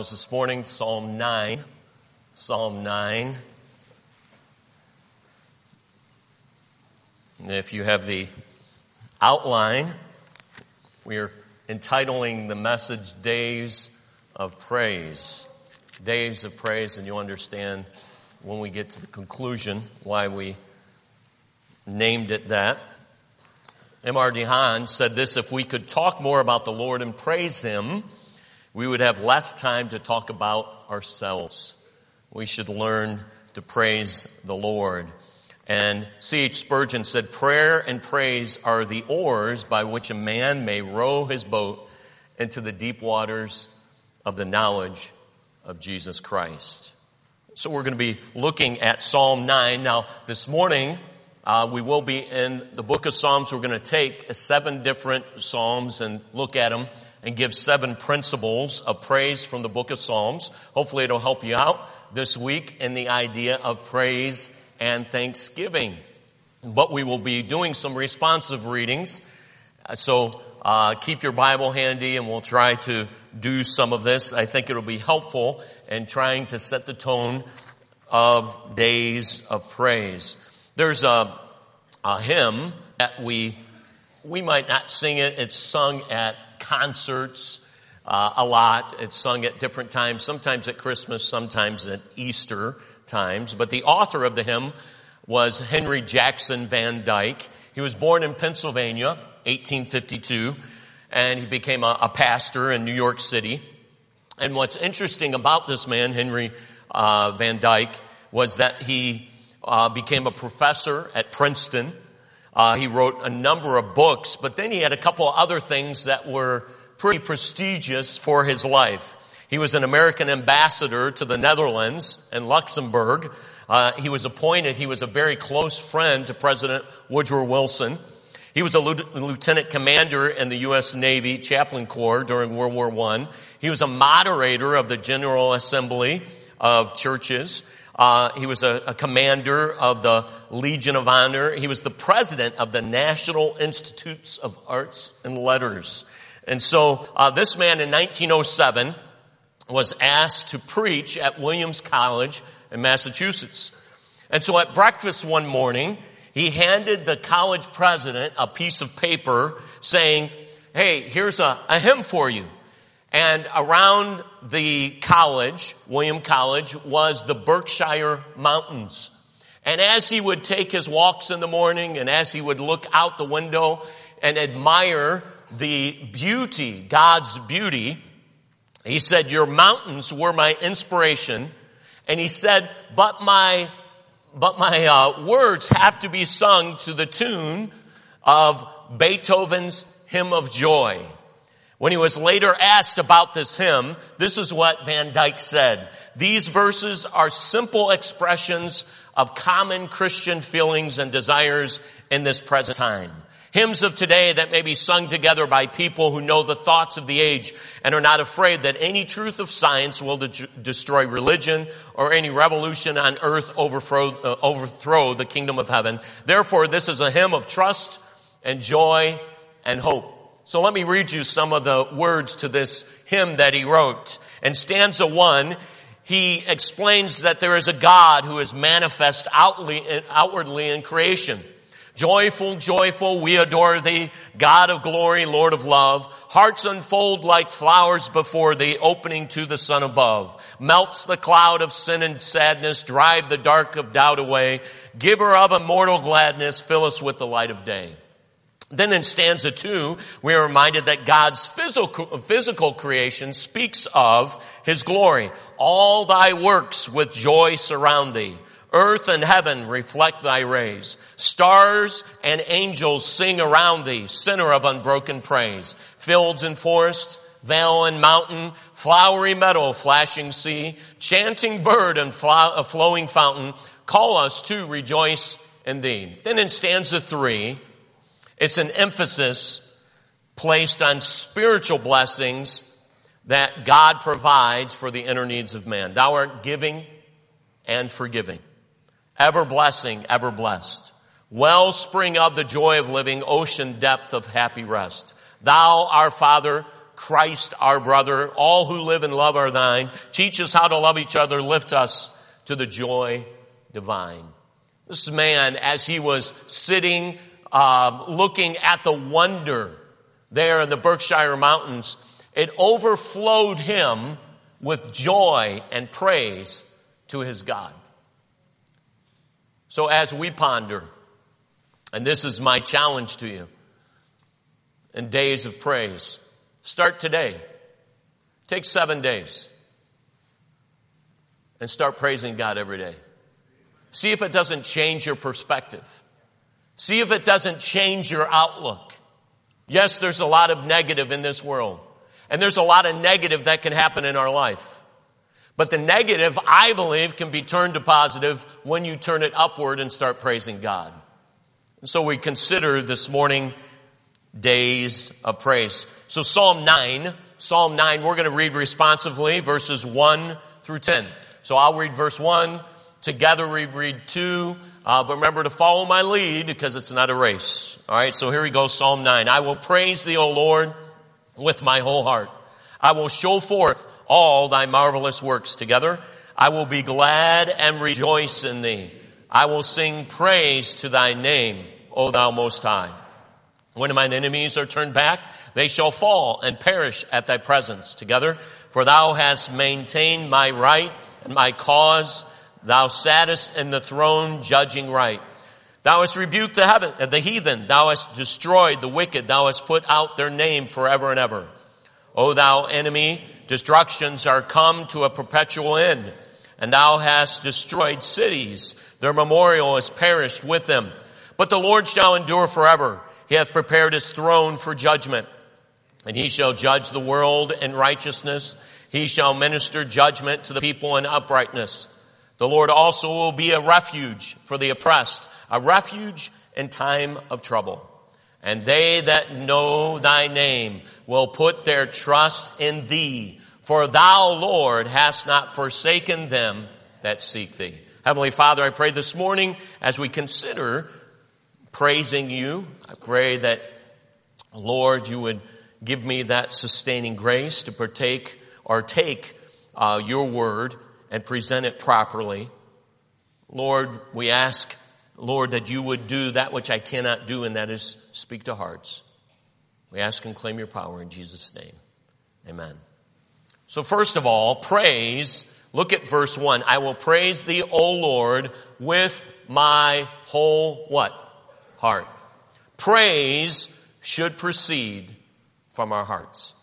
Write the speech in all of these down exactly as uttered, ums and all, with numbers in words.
This morning, Psalm nine, Psalm nine. If you have the outline, we are entitling the message Days of Praise. Days of Praise, and you'll understand when we get to the conclusion why we named it that. M R DeHaan said this: if we could talk more about the Lord and praise Him, we would have less time to talk about ourselves. We should learn to praise the Lord. And C H Spurgeon said, prayer and praise are the oars by which a man may row his boat into the deep waters of the knowledge of Jesus Christ. So we're going to be looking at Psalm nine. Now, this morning, uh, we will be in the book of Psalms. We're going to take seven different Psalms and look at them and give seven principles of praise from the book of Psalms. Hopefully it'll help you out this week in the idea of praise and thanksgiving. But we will be doing some responsive readings. So uh keep your Bible handy and we'll try to do some of this. I think it'll be helpful in trying to set the tone of Days of Praise. There's a, a hymn that we we might not sing it. It's sung at concerts uh, a lot. It's sung at different times, sometimes at Christmas, sometimes at Easter times. But the author of the hymn was Henry Jackson Van Dyke. He was born in Pennsylvania, eighteen fifty-two, and he became a, a pastor in New York City. And what's interesting about this man, Henry uh, Van Dyke, was that he uh, became a professor at Princeton. Uh, he wrote a number of books, but then he had a couple of other things that were pretty prestigious for his life. He was an American ambassador to the Netherlands and Luxembourg. Uh, he was appointed, he was a very close friend to President Woodrow Wilson. He was a lieutenant commander in the U S Navy Chaplain Corps during World War One. He was a moderator of the General Assembly of Churches. Uh, he was a, a commander of the Legion of Honor. He was the president of the National Institutes of Arts and Letters. And so uh, this man in nineteen oh seven was asked to preach at Williams College in Massachusetts. And so at breakfast one morning, he handed the college president a piece of paper saying, hey, here's a, a hymn for you. And around the college, William College, was the Berkshire Mountains. And as he would take his walks in the morning and as he would look out the window and admire the beauty, God's beauty, he said, your mountains were my inspiration. And he said, but my, but my uh, words have to be sung to the tune of Beethoven's Hymn of Joy. When he was later asked about this hymn, this is what Van Dyke said. These verses are simple expressions of common Christian feelings and desires in this present time. Hymns of today that may be sung together by people who know the thoughts of the age and are not afraid that any truth of science will de- destroy religion or any revolution on earth overthrow, uh, overthrow the kingdom of heaven. Therefore, this is a hymn of trust and joy and hope. So let me read you some of the words to this hymn that he wrote. In stanza one, he explains that there is a God who is manifest outly, outwardly in creation. Joyful, joyful, we adore thee, God of glory, Lord of love. Hearts unfold like flowers before thee, opening to the sun above. Melts the cloud of sin and sadness, drive the dark of doubt away. Giver of immortal gladness, fill us with the light of day. Then in stanza two, we are reminded that God's physical, physical creation speaks of His glory. All thy works with joy surround thee. Earth and heaven reflect thy rays. Stars and angels sing around thee, center of unbroken praise. Fields and forest, vale and mountain, flowery meadow, flashing sea, chanting bird and flow, flowing fountain, call us to rejoice in thee. Then in stanza three, it's an emphasis placed on spiritual blessings that God provides for the inner needs of man. Thou art giving and forgiving, ever blessing, ever blessed. Wellspring of the joy of living, ocean depth of happy rest. Thou, our Father, Christ our brother. All who live in love are thine. Teach us how to love each other. Lift us to the joy divine. This man, as he was sitting, uh, looking at the wonder there in the Berkshire Mountains, it overflowed him with joy and praise to his God. So as we ponder, and this is my challenge to you, in days of praise, start today. Take seven days and start praising God every day. See if it doesn't change your perspective. See if it doesn't change your outlook. Yes, there's a lot of negative in this world. And there's a lot of negative that can happen in our life. But the negative, I believe, can be turned to positive when you turn it upward and start praising God. And so we consider this morning days of praise. So Psalm nine, Psalm nine, we're going to read responsively verses one through ten. So I'll read verse one. Together we read two. Uh, but remember to follow my lead because it's not a race. All right, so here we go, Psalm nine. I will praise thee, O Lord, with my whole heart. I will show forth all thy marvelous works together. I will be glad and rejoice in thee. I will sing praise to thy name, O thou most high. When mine enemies are turned back, they shall fall and perish at thy presence together. For thou hast maintained my right and my cause. Thou sattest in the throne judging right. Thou hast rebuked the heaven, the heathen. Thou hast destroyed the wicked. Thou hast put out their name forever and ever. O thou enemy, destructions are come to a perpetual end. And thou hast destroyed cities. Their memorial is perished with them. But the Lord shall endure forever. He hath prepared his throne for judgment. And he shall judge the world in righteousness. He shall minister judgment to the people in uprightness. The Lord also will be a refuge for the oppressed, a refuge in time of trouble. And they that know thy name will put their trust in thee. For thou, Lord, hast not forsaken them that seek thee. Heavenly Father, I pray this morning as we consider praising you, I pray that, Lord, you would give me that sustaining grace to partake or take uh, your word and present it properly. Lord, we ask, Lord, that you would do that which I cannot do, and that is speak to hearts. We ask and claim your power in Jesus' name. Amen. So first of all, praise. Look at verse one. I will praise thee, O Lord, with my whole what? Heart. Praise should proceed from our hearts.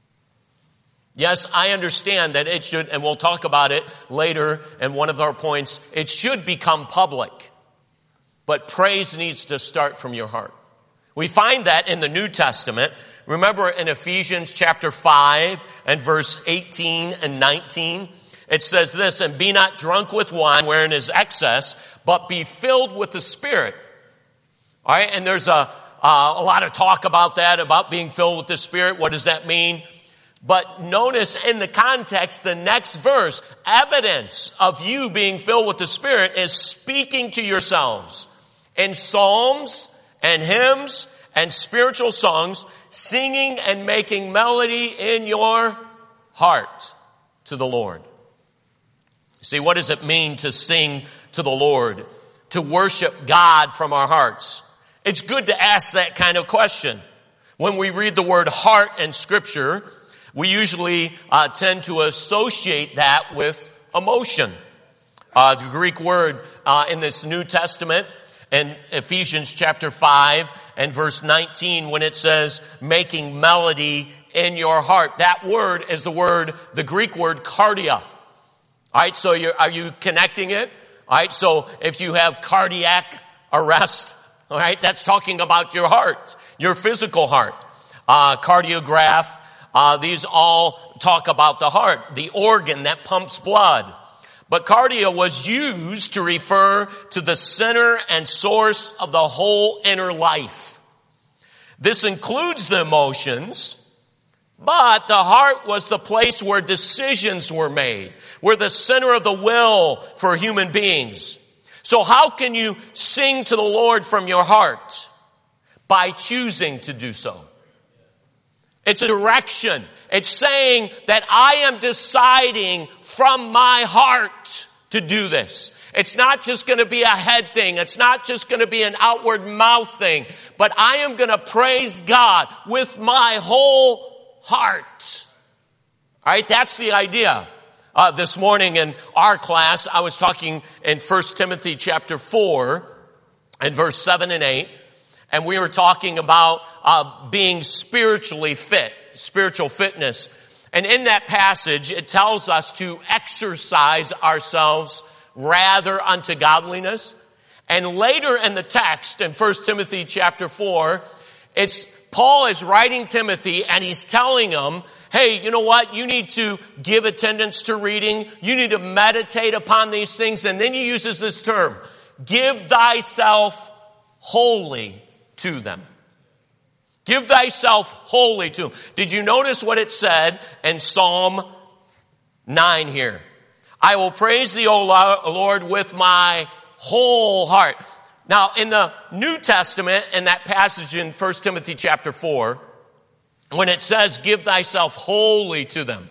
Yes, I understand that it should, and we'll talk about it later in one of our points, it should become public. But praise needs to start from your heart. We find that in the New Testament. Remember in Ephesians chapter five and verse eighteen and nineteen, it says this, and be not drunk with wine wherein is excess, but be filled with the Spirit. All right, and there's a, uh, a lot of talk about that, about being filled with the Spirit. What does that mean? But notice in the context, the next verse, evidence of you being filled with the Spirit is speaking to yourselves in psalms and hymns and spiritual songs, singing and making melody in your heart to the Lord. See, what does it mean to sing to the Lord, to worship God from our hearts? It's good to ask that kind of question. When we read the word heart in Scripture, we usually uh, tend to associate that with emotion. Uh, the Greek word uh, in this New Testament, in Ephesians chapter five and verse nineteen, when it says making melody in your heart, that word is the word, the Greek word cardia. All right, so you're, are you connecting it? All right, so if you have cardiac arrest, all right, that's talking about your heart, your physical heart. Uh, cardiograph, uh, these all talk about the heart, the organ that pumps blood. But cardia was used to refer to the center and source of the whole inner life. This includes the emotions, but the heart was the place where decisions were made, where the center of the will for human beings. So how can you sing to the Lord from your heart? By choosing to do so. It's a direction. It's saying that I am deciding from my heart to do this. It's not just going to be a head thing. It's not just going to be an outward mouth thing. But I am going to praise God with my whole heart. All right, that's the idea. Uh, this morning in our class, I was talking in First Timothy chapter four and verse seven and eight. And we were talking about uh, being spiritually fit, spiritual fitness. And in that passage, it tells us to exercise ourselves rather unto godliness. And later in the text, in First Timothy chapter four, it's Paul is writing Timothy and he's telling him, hey, you know what? You need to give attendance to reading. You need to meditate upon these things. And then he uses this term, give thyself wholly to them. Give thyself wholly to them. Did you notice what it said in Psalm nine here? I will praise thee, O Lord, with my whole heart. Now, in the New Testament, in that passage in First Timothy chapter four, when it says, give thyself wholly to them,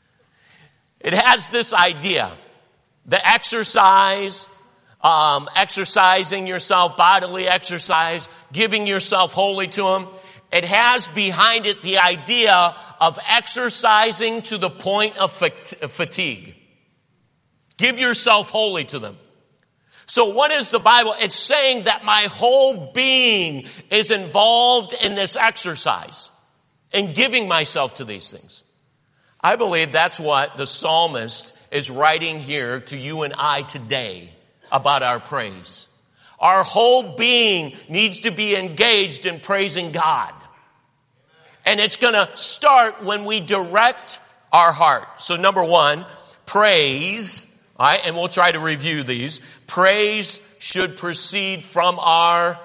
it has this idea. The exercise, um, exercising yourself, bodily exercise, giving yourself wholly to them, it has behind it the idea of exercising to the point of fatigue. Give yourself wholly to them. So what is the Bible? It's saying that my whole being is involved in this exercise, in giving myself to these things. I believe that's what the psalmist is writing here to you and I today about our praise. Our whole being needs to be engaged in praising God. And it's going to start when we direct our heart. So number one, praise. All right, and we'll try to review these. Praise should proceed from our,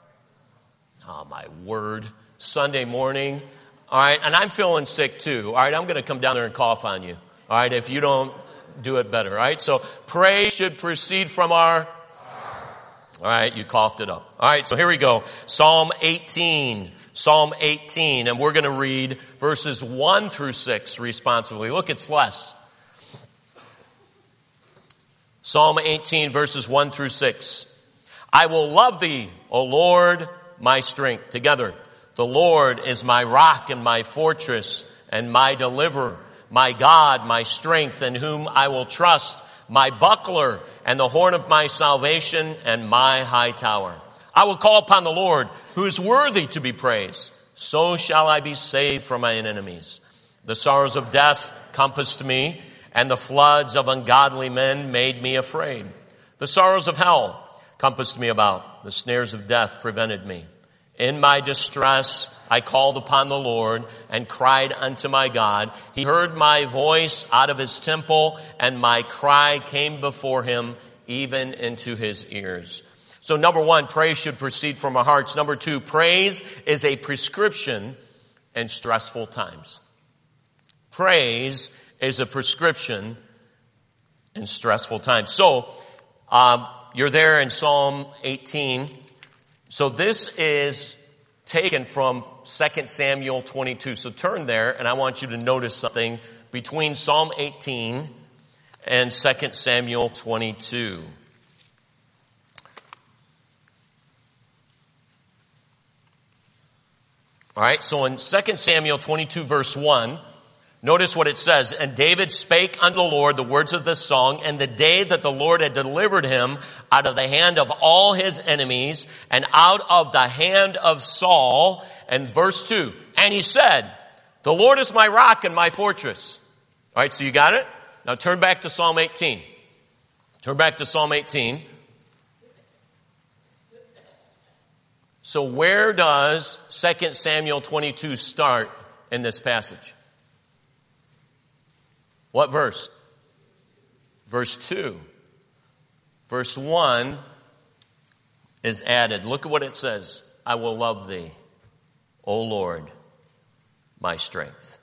oh my word, Sunday morning. All right, and I'm feeling sick too. All right, I'm going to come down there and cough on you. All right, if you don't do it better. All right, so praise should proceed from our, all right, you coughed it up. All right, so here we go. Psalm eighteen. Psalm eighteen, and we're going to read verses one through six responsively. Look, it's less. Psalm eighteen, verses one through six. I will love thee, O Lord, my strength. Together. The Lord is my rock and my fortress and my deliverer, my God, my strength, in whom I will trust, my buckler and the horn of my salvation and my high tower. I will call upon the Lord, who is worthy to be praised. So shall I be saved from my enemies. The sorrows of death compassed me, and the floods of ungodly men made me afraid. The sorrows of hell compassed me about. The snares of death prevented me. In my distress, I called upon the Lord and cried unto my God. He heard my voice out of his temple, and my cry came before him even into his ears. So number one, praise should proceed from our hearts. Number two, praise is a prescription in stressful times. Praise is a prescription in stressful times. So, um, you're there in Psalm eighteen. So this is taken from Second Samuel twenty-two. So turn there, and I want you to notice something between Psalm eighteen and Second Samuel twenty-two. All right, so in Second Samuel twenty-two, verse one, notice what it says. And David spake unto the Lord the words of this song, and the day that the Lord had delivered him out of the hand of all his enemies, and out of the hand of Saul. And verse two, and he said, the Lord is my rock and my fortress. All right, so you got it? Now turn back to Psalm eighteen. Turn back to Psalm eighteen. So where does Second Samuel twenty-two start in this passage? What verse? Verse two. Verse one is added. Look at what it says. I will love thee, O Lord, my strength.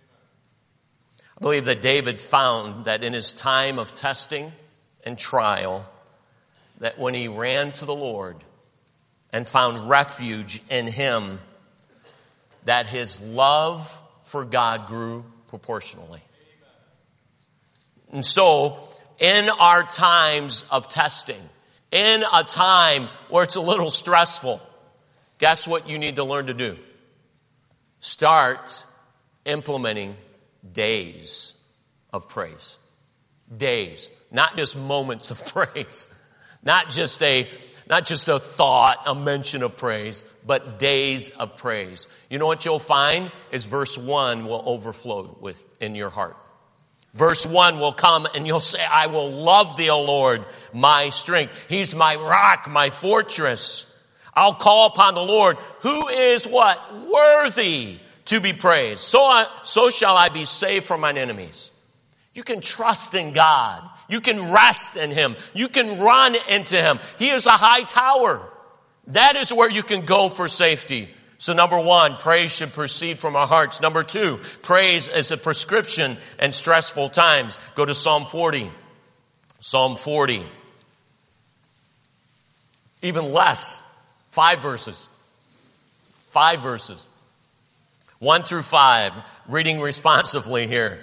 I believe that David found that in his time of testing and trial, that when he ran to the Lord and found refuge in him, that his love for God grew proportionally. And so, in our times of testing, in a time where it's a little stressful, guess what you need to learn to do? Start implementing days of praise. Days. Not just moments of praise. Not just a, not just a thought, a mention of praise, but days of praise. You know what you'll find is verse one will overflow with, in your heart. Verse one will come and you'll say, I will love thee, O Lord, my strength. He's my rock, my fortress. I'll call upon the Lord, who is what? Worthy to be praised. So, I, so shall I be saved from mine enemies. You can trust in God. You can rest in him. You can run into him. He is a high tower. That is where you can go for safety. So number one, praise should proceed from our hearts. Number two, praise is a prescription in stressful times. Go to Psalm forty. Psalm forty. Even less. Five verses. Five verses. One through five. Reading responsively here.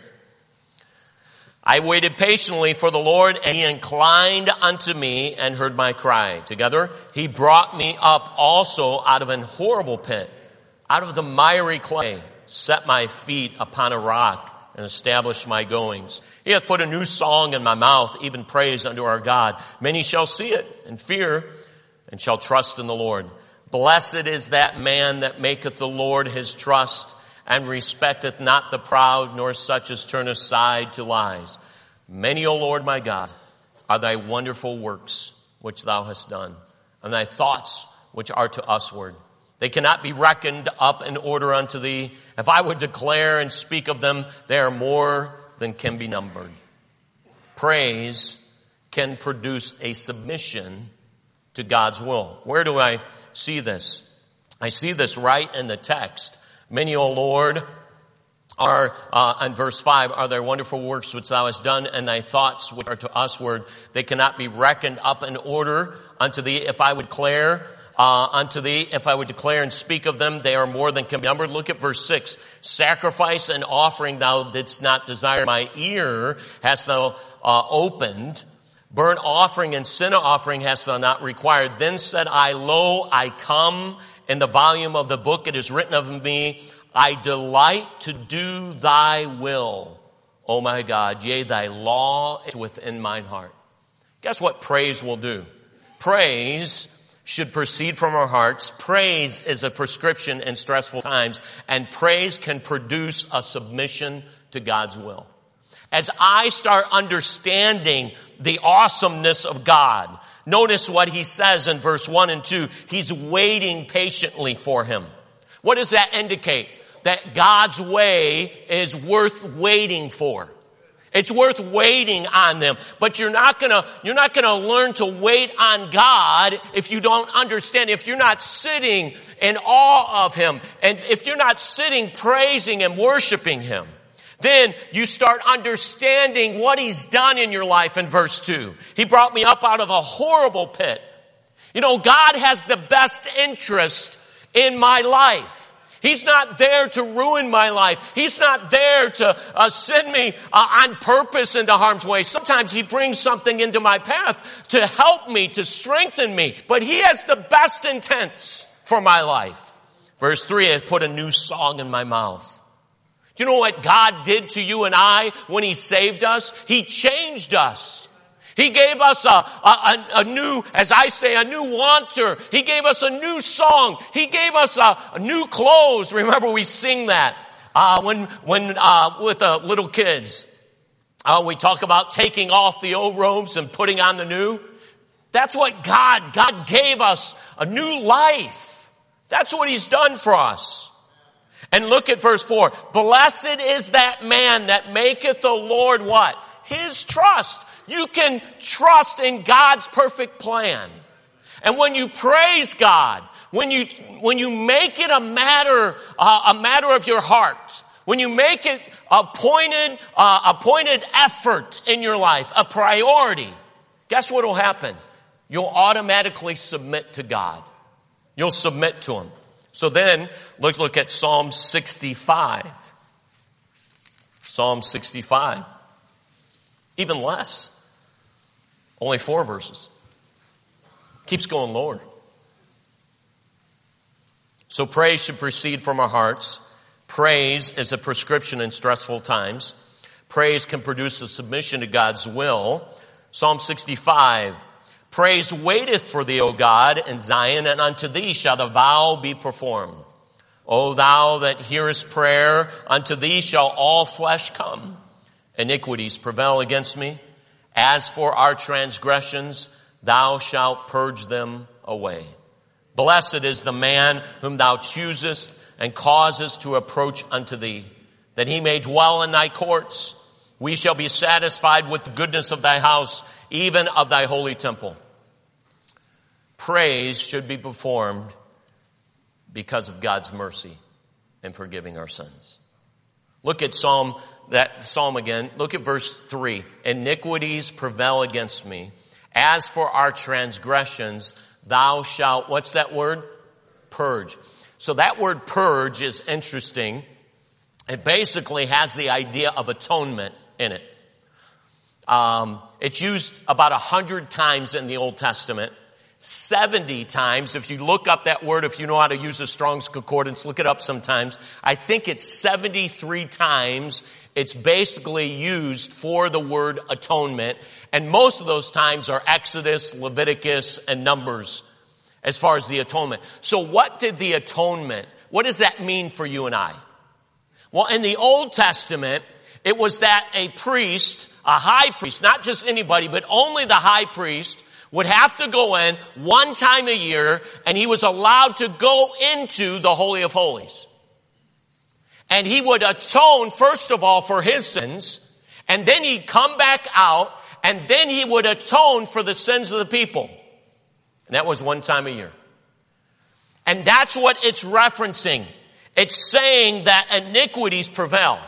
I waited patiently for the Lord, and he inclined unto me and heard my cry. Together, he brought me up also out of an horrible pit, out of the miry clay, set my feet upon a rock, and established my goings. He hath put a new song in my mouth, even praise unto our God. Many shall see it and fear, and shall trust in the Lord. Blessed is that man that maketh the Lord his trust, and respecteth not the proud, nor such as turn aside to lies. Many, O Lord my God, are thy wonderful works which thou hast done, and thy thoughts which are to usward. They cannot be reckoned up in order unto thee. If I would declare and speak of them, they are more than can be numbered. Praise can produce a submission to God's will. Where do I see this? I see this right in the text. Many, O Lord, are, uh, in verse five, are thy wonderful works which thou hast done, and thy thoughts which are to usward. They cannot be reckoned up in order unto thee. If I would declare uh, unto thee, if I would declare and speak of them, they are more than can be numbered. Look at verse six. Sacrifice and offering thou didst not desire. My ear hast thou uh, opened. Burnt offering and sin offering hast thou not required. Then said I, Lo, I come. In the volume of the book it is written of me, I delight to do thy will, O my God. Yea, thy law is within mine heart. Guess what praise will do? Praise should proceed from our hearts. Praise is a prescription in stressful times, and praise can produce a submission to God's will. As I start understanding the awesomeness of God, notice what he says in verse one and two. He's waiting patiently for him. What does that indicate? That God's way is worth waiting for. It's worth waiting on them. But you're not gonna, you're not gonna learn to wait on God if you don't understand, if you're not sitting in awe of him, and if you're not sitting praising and worshiping him. Then you start understanding what he's done in your life in verse two. He brought me up out of a horrible pit. You know, God has the best interest in my life. He's not there to ruin my life. He's not there to uh, send me uh, on purpose into harm's way. Sometimes he brings something into my path to help me, to strengthen me. But he has the best intents for my life. Verse three has put a new song in my mouth. Do you know what God did to you and I when he saved us? He changed us. He gave us a, a, a new, as I say, a new wanter. He gave us a new song. He gave us a, a new clothes. Remember, we sing that uh, when, when uh, with the little kids. Uh, we talk about taking off the old robes and putting on the new. That's what God, God gave us a new life. That's what he's done for us. And look at verse four. Blessed is that man that maketh the Lord what? His trust. You can trust in God's perfect plan. And when you praise God, when you, when you make it a matter, uh, a matter of your heart, when you make it a pointed, uh, a pointed effort in your life, a priority, guess what will happen? You'll automatically submit to God. You'll submit to him. So then, let's look at Psalm sixty-five. Psalm sixty-five. Even less. Only four verses. Keeps going lower. So praise should proceed from our hearts. Praise is a prescription in stressful times. Praise can produce a submission to God's will. Psalm sixty-five. Praise waiteth for thee, O God, in Zion, and unto thee shall the vow be performed. O thou that hearest prayer, unto thee shall all flesh come. Iniquities prevail against me. As for our transgressions, thou shalt purge them away. Blessed is the man whom thou choosest and causest to approach unto thee, that he may dwell in thy courts. We shall be satisfied with the goodness of thy house, even of thy holy temple. Praise should be performed because of God's mercy in forgiving our sins. Look at Psalm, that Psalm again. Look at verse three. Iniquities prevail against me. As for our transgressions, thou shalt, what's that word? Purge. So that word purge is interesting. It basically has the idea of atonement in it. Um, it's used about a hundred times in the Old Testament. seventy times, if you look up that word, if you know how to use a Strong's Concordance, look it up sometimes. I think it's seventy-three times it's basically used for the word atonement. And most of those times are Exodus, Leviticus, and Numbers as far as the atonement. So what did the atonement, what does that mean for you and I? Well, in the Old Testament, it was that a priest, a high priest, not just anybody, but only the high priest, would have to go in one time a year, and he was allowed to go into the Holy of Holies. And he would atone, first of all, for his sins, and then he'd come back out, and then he would atone for the sins of the people. And that was one time a year. And that's what it's referencing. It's saying that iniquities prevail.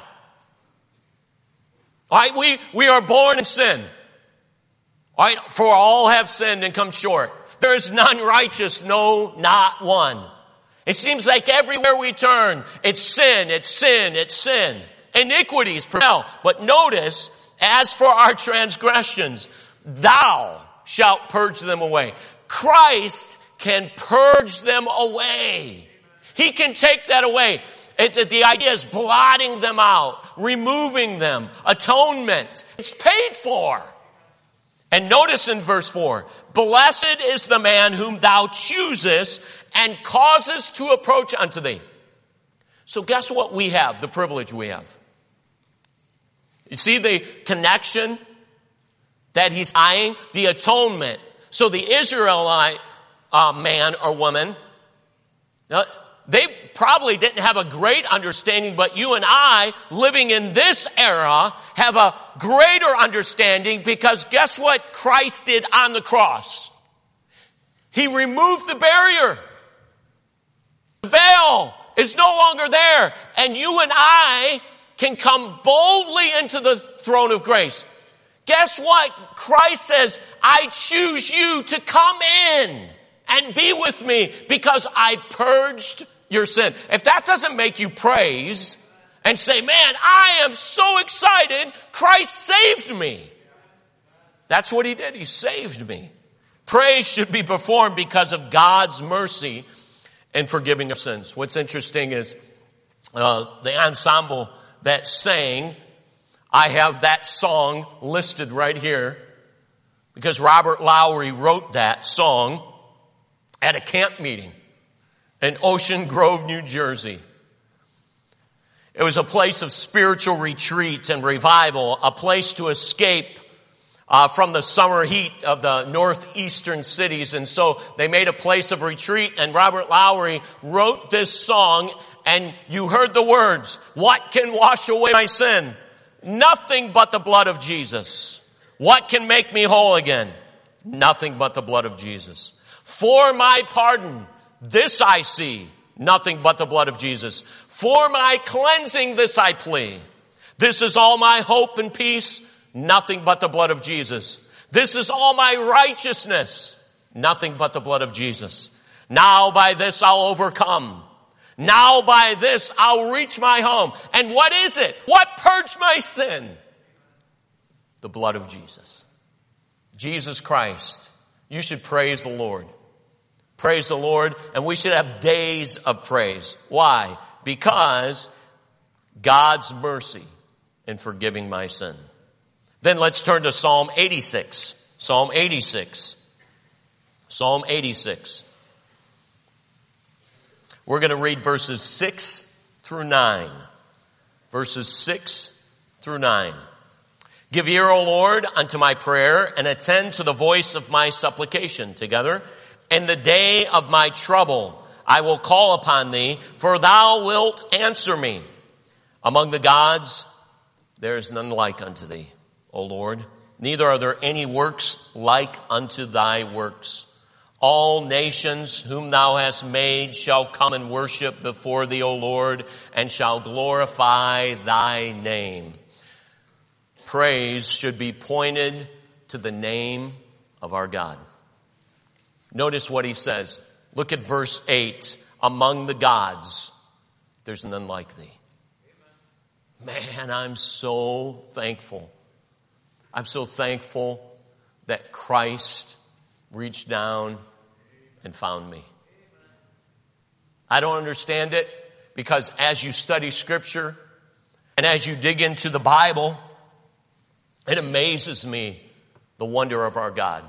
All right, we, we are born in sin. All right, for all have sinned and come short. There is none righteous, no, not one. It seems like everywhere we turn, it's sin, it's sin, it's sin. Iniquities prevail. But notice, as for our transgressions, thou shalt purge them away. Christ can purge them away. He can take that away. It, it, the idea is blotting them out, removing them, atonement. It's paid for. And notice in verse four, blessed is the man whom thou choosest and causest to approach unto thee. So guess what we have, the privilege we have? You see the connection that he's eyeing? The atonement. So the Israelite uh, man or woman, uh, they probably didn't have a great understanding, but you and I, living in this era, have a greater understanding because guess what Christ did on the cross? He removed the barrier. The veil is no longer there, and you and I can come boldly into the throne of grace. Guess what? Christ says, I choose you to come in and be with me because I purged your sin. If that doesn't make you praise and say, man, I am so excited, Christ saved me. That's what he did. He saved me. Praise should be performed because of God's mercy and forgiving of sins. What's interesting is uh, the ensemble that sang, I have that song listed right here because Robert Lowry wrote that song at a camp meeting in Ocean Grove, New Jersey. It was a place of spiritual retreat and revival, a place to escape uh, from the summer heat of the northeastern cities. And so they made a place of retreat, and Robert Lowry wrote this song, and you heard the words, what can wash away my sin? Nothing but the blood of Jesus. What can make me whole again? Nothing but the blood of Jesus. For my pardon, this I see, nothing but the blood of Jesus. For my cleansing, this I plea. This is all my hope and peace, nothing but the blood of Jesus. This is all my righteousness, nothing but the blood of Jesus. Now by this I'll overcome, Now by this I'll reach my home. And what is it? What purged my sin? The blood of Jesus. Jesus Christ. You should praise the Lord. Praise the Lord. And we should have days of praise. Why? Because God's mercy in forgiving my sin. Then let's turn to Psalm eighty-six. Psalm eighty-six. Psalm eighty-six. We're going to read verses six through nine. Verses six through nine. Give ear, O Lord, unto my prayer, and attend to the voice of my supplication. Together. In the day of my trouble, I will call upon thee, for thou wilt answer me. Among the gods, there is none like unto thee, O Lord. Neither are there any works like unto thy works. All nations whom thou hast made shall come and worship before thee, O Lord, and shall glorify thy name. Praise should be pointed to the name of our God. Notice what he says. Look at verse eight. Among the gods, there's none like thee. Man, I'm so thankful. I'm so thankful that Christ reached down and found me. I don't understand it because as you study Scripture and as you dig into the Bible, it amazes me the wonder of our God.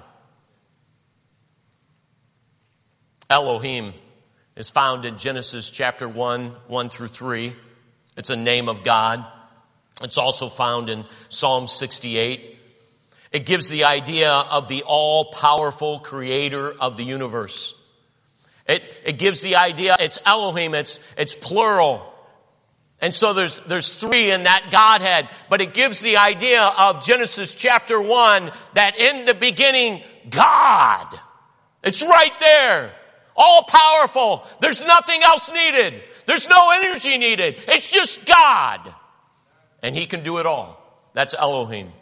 Elohim is found in Genesis chapter one, one through three. It's a name of God. It's also found in Psalm sixty-eight. It gives the idea of the all-powerful creator of the universe. It, it gives the idea, it's Elohim, it's, it's plural. And so there's, there's three in that Godhead. But it gives the idea of Genesis chapter one that in the beginning, God. It's right there. All powerful. There's nothing else needed. There's no energy needed. It's just God. And he can do it all. That's Elohim.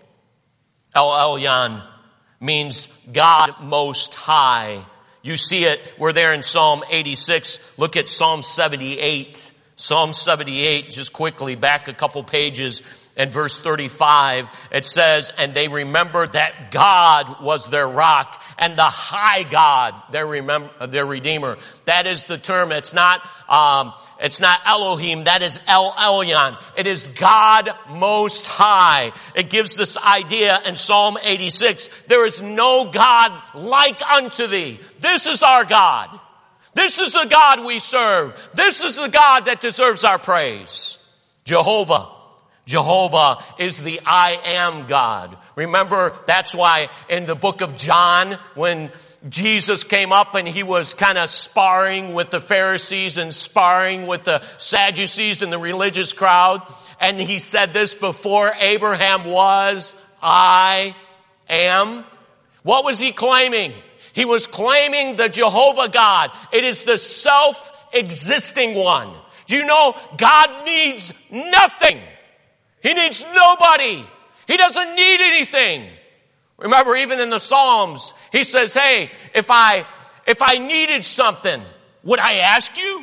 El Elyon means God Most High. You see it, we're there in Psalm eighty-six. Look at Psalm seventy-eight. Psalm seventy-eight, just quickly, back a couple pages. And verse thirty-five, it says, and they remembered that God was their rock and the high God, their remember, their Redeemer. That is the term. It's not, um, it's not Elohim. That is El Elyon. It is God Most High. It gives this idea in Psalm eighty-six. There is no God like unto thee. This is our God. This is the God we serve. This is the God that deserves our praise. Jehovah. Jehovah is the I am God. Remember, that's why in the book of John, when Jesus came up and he was kind of sparring with the Pharisees and sparring with the Sadducees and the religious crowd, and he said this, before Abraham was, I am. What was he claiming? He was claiming the Jehovah God. It is the self-existing one. Do you know God needs nothing? He needs nobody. He doesn't need anything. Remember, even in the Psalms, he says, hey, if I, if I needed something, would I ask you?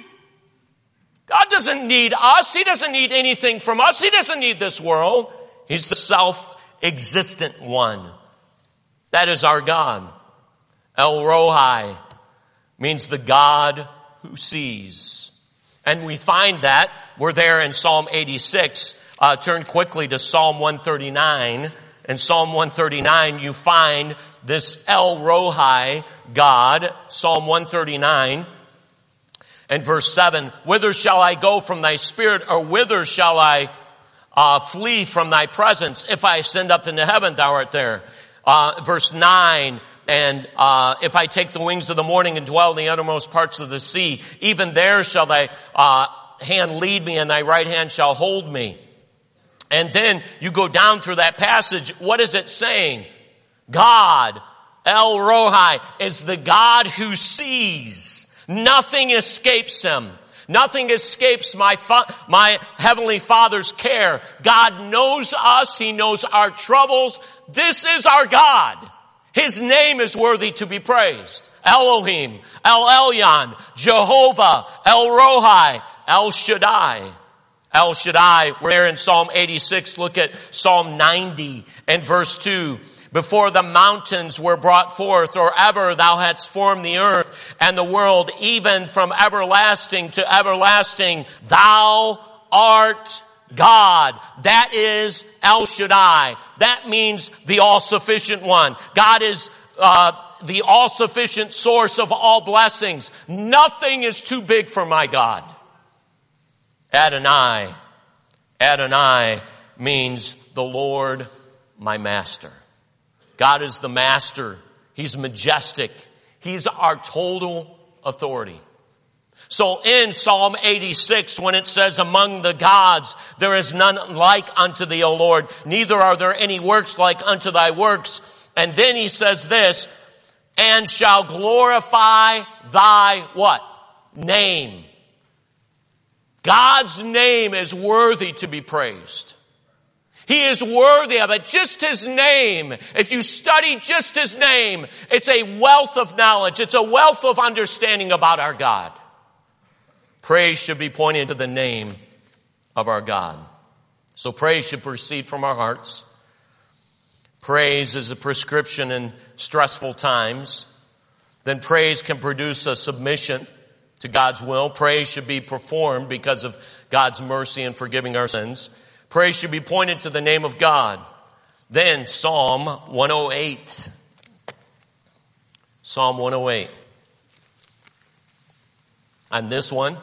God doesn't need us. He doesn't need anything from us. He doesn't need this world. He's the self-existent one. That is our God. El Rohi means the God who sees. And we find that, we're there in Psalm eighty-six. Uh, turn quickly to Psalm one thirty-nine. In Psalm one thirty-nine, you find this El Rohi God. Psalm one thirty-nine and verse seven. Whither shall I go from thy spirit, or whither shall I uh, flee from thy presence? If I ascend up into heaven, thou art there. Uh, verse nine. And uh if I take the wings of the morning and dwell in the uttermost parts of the sea, even there shall thy uh hand lead me, and thy right hand shall hold me. And then you go down through that passage. What is it saying? God, El Rohi, is the God who sees. Nothing escapes him. Nothing escapes my fa- my Heavenly Father's care. God knows us. He knows our troubles. This is our God. His name is worthy to be praised. Elohim, El Elyon, Jehovah, El Rohi. El Shaddai. El Shaddai, we're there in Psalm eighty-six. Look at Psalm ninety and verse two. Before the mountains were brought forth, or ever thou hadst formed the earth and the world, even from everlasting to everlasting, thou art God. That is El Shaddai. That means the all-sufficient one. God is uh, the all-sufficient source of all blessings. Nothing is too big for my God. Adonai. Adonai means the Lord, my master. God is the master. He's majestic. He's our total authority. So in Psalm eighty-six, when it says, among the gods, there is none like unto thee, O Lord, neither are there any works like unto thy works. And then he says this, and shall glorify thy what? Name. God's name is worthy to be praised. He is worthy of it. Just His name. If you study just His name, it's a wealth of knowledge. It's a wealth of understanding about our God. Praise should be pointed to the name of our God. So praise should proceed from our hearts. Praise is a prescription in stressful times. Then praise can produce a submission to God's will. Praise should be performed because of God's mercy in forgiving our sins. Praise should be pointed to the name of God. Then Psalm one oh eight. Psalm one oh eight. And this one,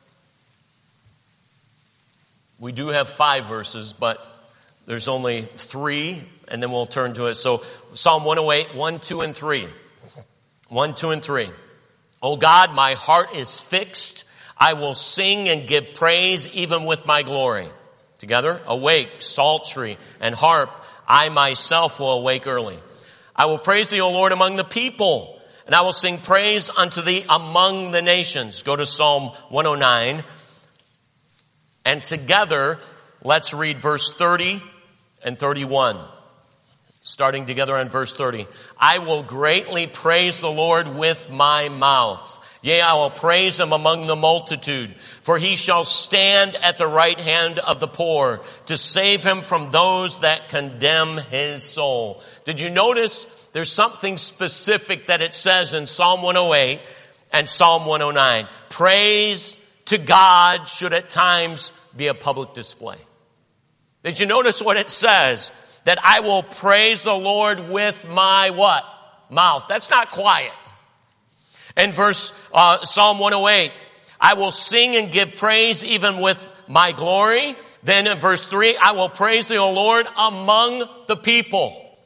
we do have five verses, but there's only three, and then we'll turn to it. So Psalm one oh eight, one, two, and three. One, two, and three. O God, my heart is fixed. I will sing and give praise even with my glory. Together, awake, psaltery, and harp. I myself will awake early. I will praise thee, O Lord, among the people, and I will sing praise unto thee among the nations. Go to Psalm one oh nine. And together, let's read verse thirty and thirty-one. Starting together on verse thirty. I will greatly praise the Lord with my mouth. Yea, I will praise Him among the multitude, for He shall stand at the right hand of the poor to save him from those that condemn his soul. Did you notice there's something specific that it says in Psalm one oh eight and Psalm one oh nine? Praise to God should at times be a public display. Did you notice what it says? That I will praise the Lord with my what? Mouth. That's not quiet. In verse, uh, Psalm one oh eight, I will sing and give praise even with my glory. Then in verse three, I will praise thee, O Lord, among the people.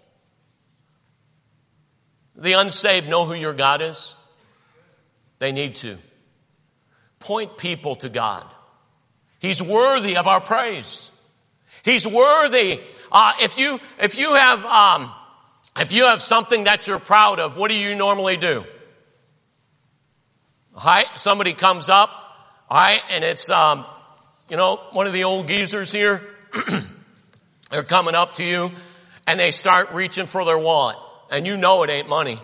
The unsaved know who your God is. They need to. Point people to God. He's worthy of our praise. He's worthy. Uh, if you, if you have, um, if you have something that you're proud of, what do you normally do? All right, somebody comes up, all right, and it's, um, you know, one of the old geezers here. They're coming up to you, and they start reaching for their wallet, and you know it ain't money.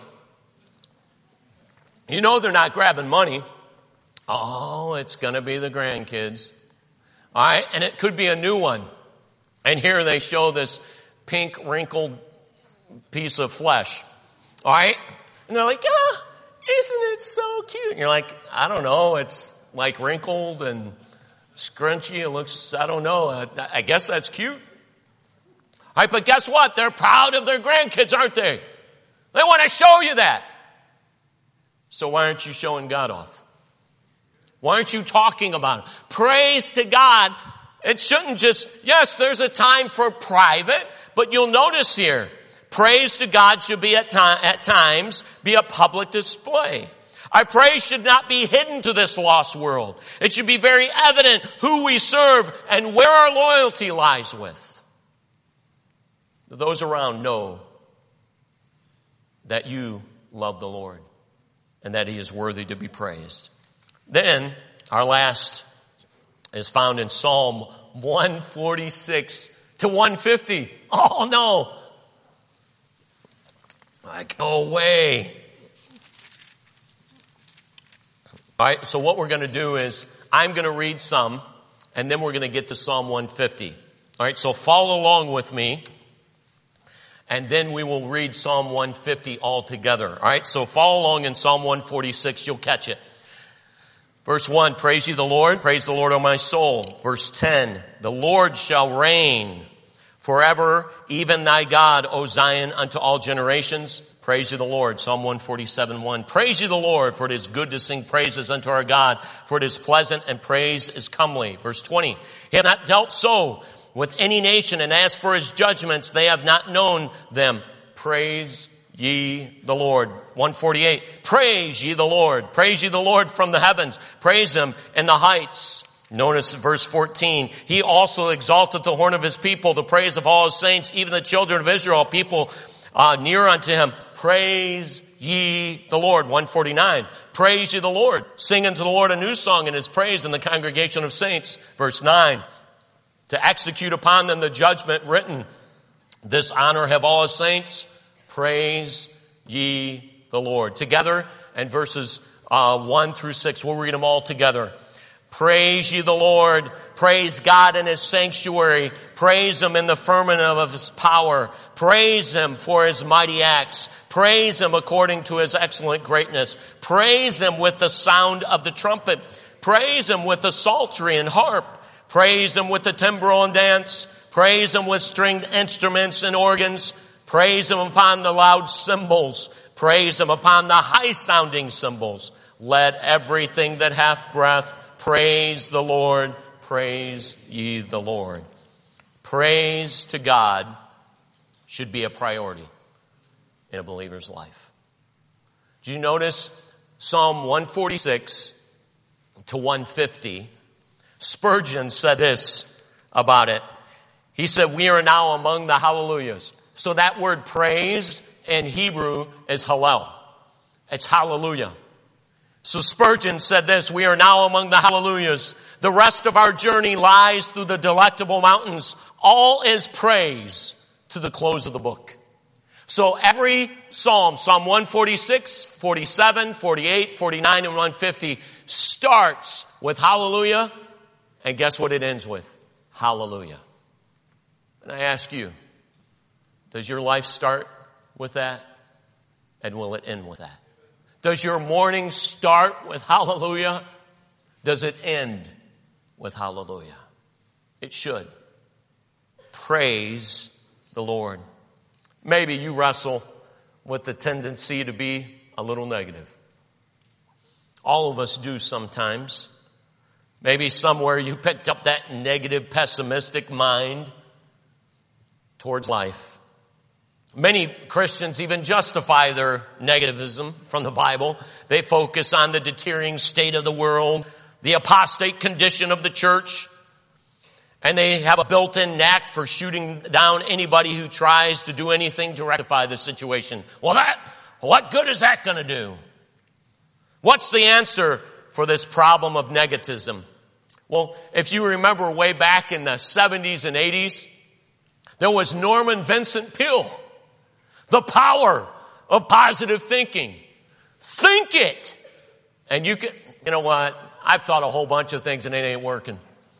You know they're not grabbing money. Oh, it's going to be the grandkids. All right, and it could be a new one. And here they show this pink, wrinkled piece of flesh. All right, and they're like, ah. Isn't it so cute? And you're like, I don't know. It's like wrinkled and scrunchy. It looks, I don't know. I, I guess that's cute. All right, but guess what? They're proud of their grandkids, aren't they? They want to show you that. So why aren't you showing God off? Why aren't you talking about it? Praise to God. It shouldn't just, yes, there's a time for private, but you'll notice here, praise to God should be at, time, at times be a public display. Our praise should not be hidden to this lost world. It should be very evident who we serve and where our loyalty lies with. Those around know that you love the Lord and that He is worthy to be praised. Then, our last is found in Psalm one forty-six to one fifty. Oh no! Like, go away. All right, so what we're going to do is, I'm going to read some, and then we're going to get to Psalm one fifty. All right, so follow along with me, and then we will read Psalm one fifty all together. All right, so follow along in Psalm one forty-six. You'll catch it. Verse one, praise ye the Lord. Praise the Lord, O my soul. Verse ten, the Lord shall reign forever, even thy God, O Zion, unto all generations. Praise ye the Lord. Psalm one forty-seven, one. Praise ye the Lord, for it is good to sing praises unto our God, for it is pleasant and praise is comely. Verse twenty, he hath not dealt so with any nation, and as for his judgments, they have not known them. Praise ye the Lord. one forty-eight, praise ye the Lord. Praise ye the Lord from the heavens. Praise him in the heights. Notice verse fourteen, he also exalted the horn of his people, the praise of all his saints, even the children of Israel, people uh, near unto him. Praise ye the Lord. one forty-nine, praise ye the Lord. Sing unto the Lord a new song in his praise in the congregation of saints. Verse nine, to execute upon them the judgment written. This honor have all his saints. Praise ye the Lord. Together, and verses uh, one through six, we'll read them all together. Praise ye the Lord. Praise God in his sanctuary. Praise him in the firmament of his power. Praise him for his mighty acts. Praise him according to his excellent greatness. Praise him with the sound of the trumpet. Praise him with the psaltery and harp. Praise him with the timbrel and dance. Praise him with stringed instruments and organs. Praise him upon the loud cymbals. Praise him upon the high-sounding cymbals. Let everything that hath breath praise the Lord. Praise ye the Lord. Praise to God should be a priority in a believer's life. Did you notice Psalm one forty-six to one fifty? Spurgeon said this about it. He said, we are now among the hallelujahs. So that word praise in Hebrew is hallel. It's hallelujah. So Spurgeon said this, we are now among the hallelujahs. The rest of our journey lies through the delectable mountains. All is praise to the close of the book. So every psalm, Psalm one forty-six, forty-seven, forty-eight, forty-nine, and one fifty starts with hallelujah. And guess what it ends with? Hallelujah. And I ask you, does your life start with that? And will it end with that? Does your morning start with hallelujah? Does it end with hallelujah? It should. Praise the Lord. Maybe you wrestle with the tendency to be a little negative. All of us do sometimes. Maybe somewhere you picked up that negative, pessimistic mind towards life. Many Christians even justify their negativism from the Bible. They focus on the deteriorating state of the world, the apostate condition of the church, and they have a built-in knack for shooting down anybody who tries to do anything to rectify the situation. Well, that, what good is that going to do? What's the answer for this problem of negativism? Well, if you remember way back in the seventies and eighties, there was Norman Vincent Peale. The power of positive thinking. Think it. And you can, you know what? I've thought a whole bunch of things and it ain't working.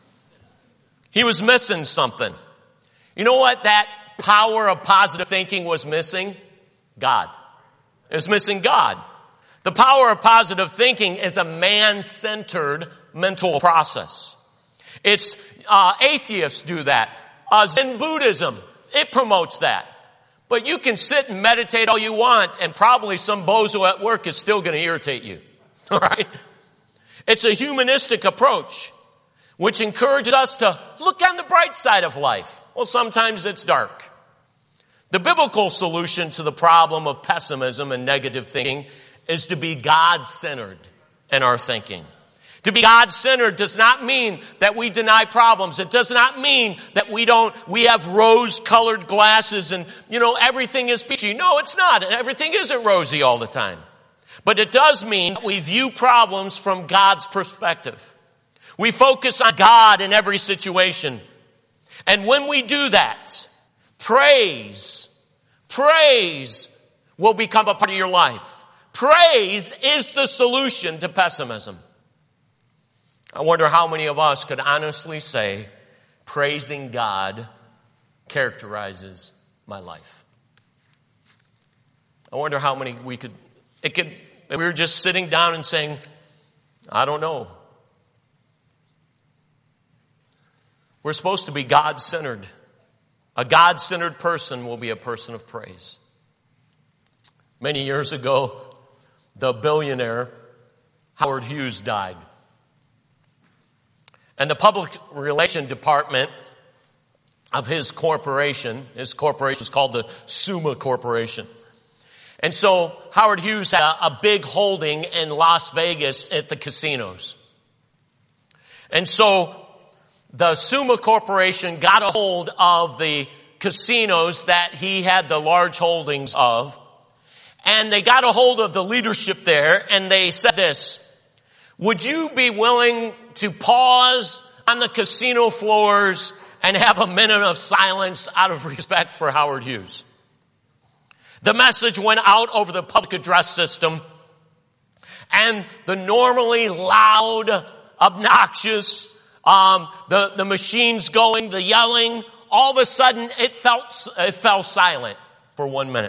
He was missing something. You know what that power of positive thinking was missing? God. It was missing God. The power of positive thinking is a man-centered mental process. It's, uh, atheists do that. Uh, Zen Buddhism, it promotes that. But you can sit and meditate all you want, and probably some bozo at work is still going to irritate you. All right? It's a humanistic approach, which encourages us to look on the bright side of life. Well, sometimes it's dark. The biblical solution to the problem of pessimism and negative thinking is to be God-centered in our thinking. To be God-centered does not mean that we deny problems. It does not mean that we don't, we have rose-colored glasses and, you know, everything is peachy. No, it's not. Everything isn't rosy all the time. But it does mean that we view problems from God's perspective. We focus on God in every situation. And when we do that, praise, praise will become a part of your life. Praise is the solution to pessimism. I wonder how many of us could honestly say, praising God characterizes my life. I wonder how many we could, it could, if we were just sitting down and saying, I don't know. We're supposed to be God-centered. A God-centered person will be a person of praise. Many years ago, the billionaire Howard Hughes died. And the public relations department of his corporation, his corporation was called the Summa Corporation. And so Howard Hughes had a, a big holding in Las Vegas at the casinos. And so the Summa Corporation got a hold of the casinos that he had the large holdings of. And they got a hold of the leadership there and they said this, would you be willing to pause on the casino floors and have a minute of silence out of respect for Howard Hughes? The message went out over the public address system, and the normally loud, obnoxious, um, the, the machines going, the yelling, all of a sudden it felt, it fell silent for one minute.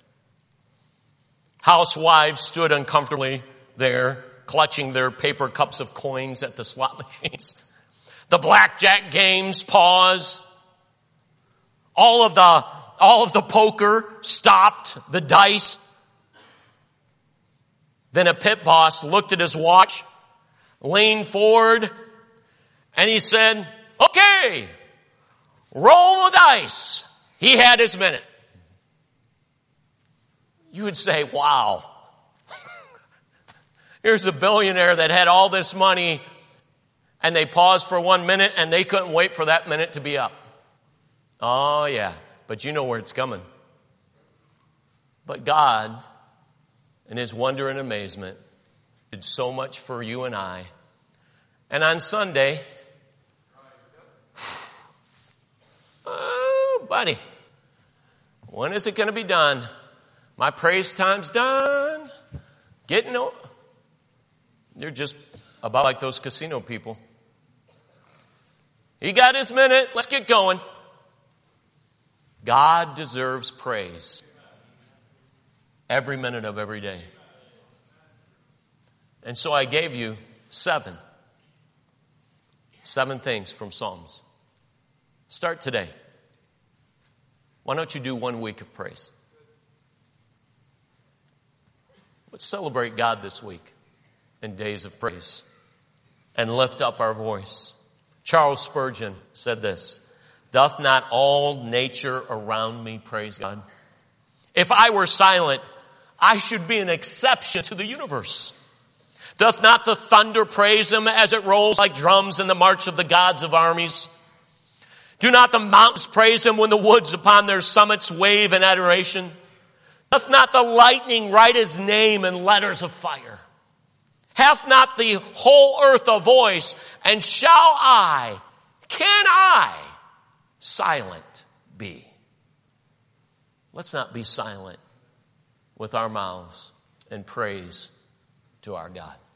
Housewives stood uncomfortably there, clutching their paper cups of coins at the slot machines. The blackjack games paused. All of the, all of the poker stopped, the dice. Then a pit boss looked at his watch, leaned forward, and he said, okay, roll the dice. He had his minute. You would say, wow. Here's a billionaire that had all this money and they paused for one minute and they couldn't wait for that minute to be up. Oh yeah, but you know where it's coming. But God, in His wonder and amazement, did so much for you and I. And on Sunday, oh buddy, when is it going to be done? My praise time's done. Getting over. You're just about like those casino people. He got his minute. Let's get going. God deserves praise every minute of every day. And so I gave you seven. Seven things from Psalms. Start today. Why don't you do one week of praise? Let's celebrate God this week in days of praise and lift up our voice. Charles Spurgeon said this, doth not all nature around me praise God? If I were silent, I should be an exception to the universe. Doth not the thunder praise Him as it rolls like drums in the march of the gods of armies? Do not the mountains praise Him when the woods upon their summits wave in adoration? Doth not the lightning write His name in letters of fire? Hath not the whole earth a voice? And shall I, can I, silent be? Let's not be silent with our mouths in praise to our God.